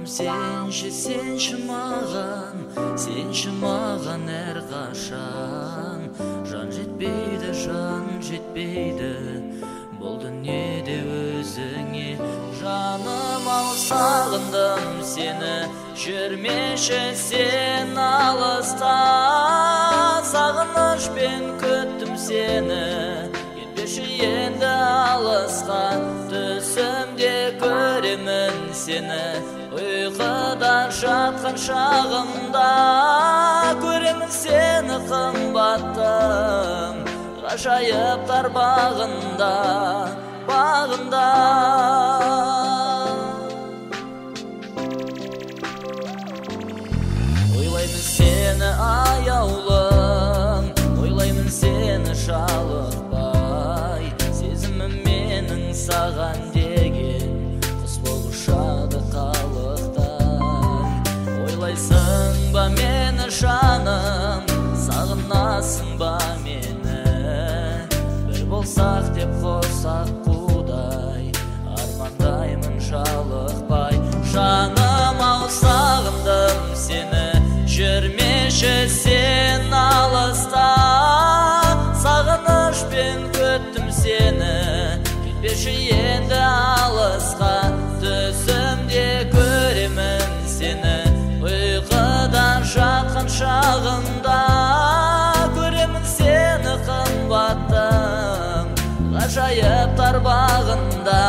сенші маған әрқашан. Жан жетпейді бұл дүниеде өзіңе. Жаным ау, сағындым сені, жүрмеші сен алыста. Сағынышпен күттім сені, кетпеші енді алысқа. Түсімде көремін сені, ұйқыда жатқан шағымда. Көремін сені қымбаттым, ғажайыптар бағында. Ойлаймын сені аяулым, ойлаймын сені жалықпай. Сезімім менің саған деген құс болып ұшады қалықтай. Ойлайсың ба мені жаным, сағынасың ба мені? Бір болсақ деп қосақ қудай, армандаймын жалықпай. Жаным ау, сағындым сені, жүрмеші сен алыста. Сағынышпен күттім сені, кетпеші енді алысқа. Түсімде көремін сені, ұйқыда жатқан шағымда. Көремін сені қымбаттым, ғажайыптар бағында.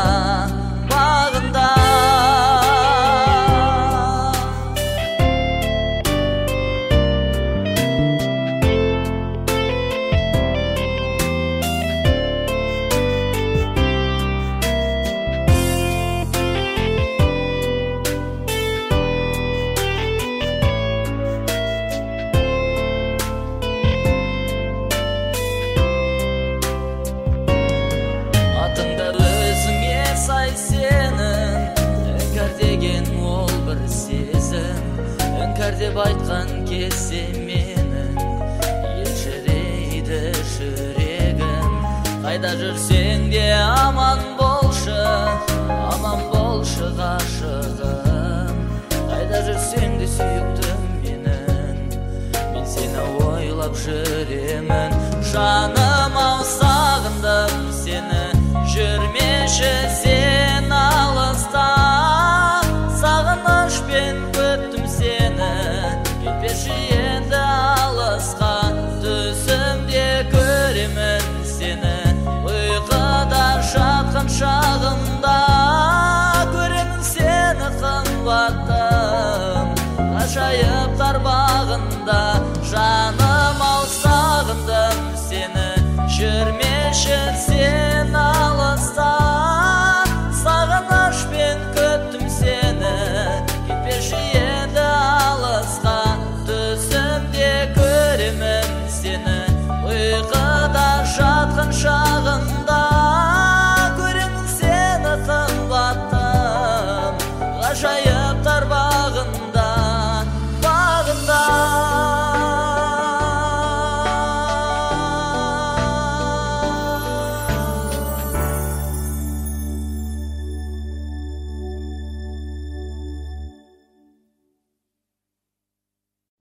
Іңкәр деп айтқан кезде менің елжірейді жүрегім. Қайда жүрсең де аман